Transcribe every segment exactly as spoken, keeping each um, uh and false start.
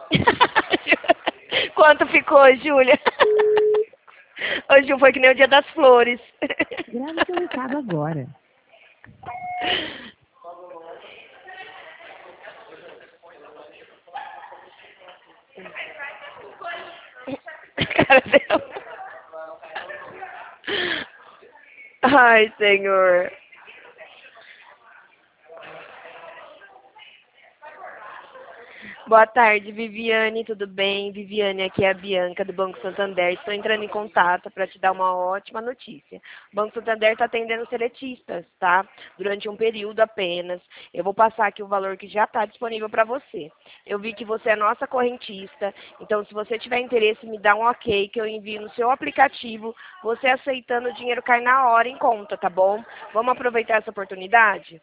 Quanto ficou, Júlia? Hoje foi que nem o dia das flores. Grave seu recado agora. Cara dela. Ai, Senhor. Boa tarde, Viviane, tudo bem? Viviane, aqui é a Bianca do Banco Santander. Estou entrando em contato para te dar uma ótima notícia. O Banco Santander está atendendo seletistas, tá? Durante um período apenas. Eu vou passar aqui o valor que já está disponível para você. Eu vi que você é nossa correntista, então se você tiver interesse, me dá um ok que eu envio no seu aplicativo. Você aceitando, o dinheiro cai na hora em conta, tá bom? Vamos aproveitar essa oportunidade?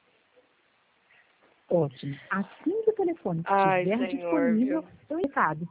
Ótimo. Assim que o telefone Ai, estiver Senhor, disponível, viu? seu recado.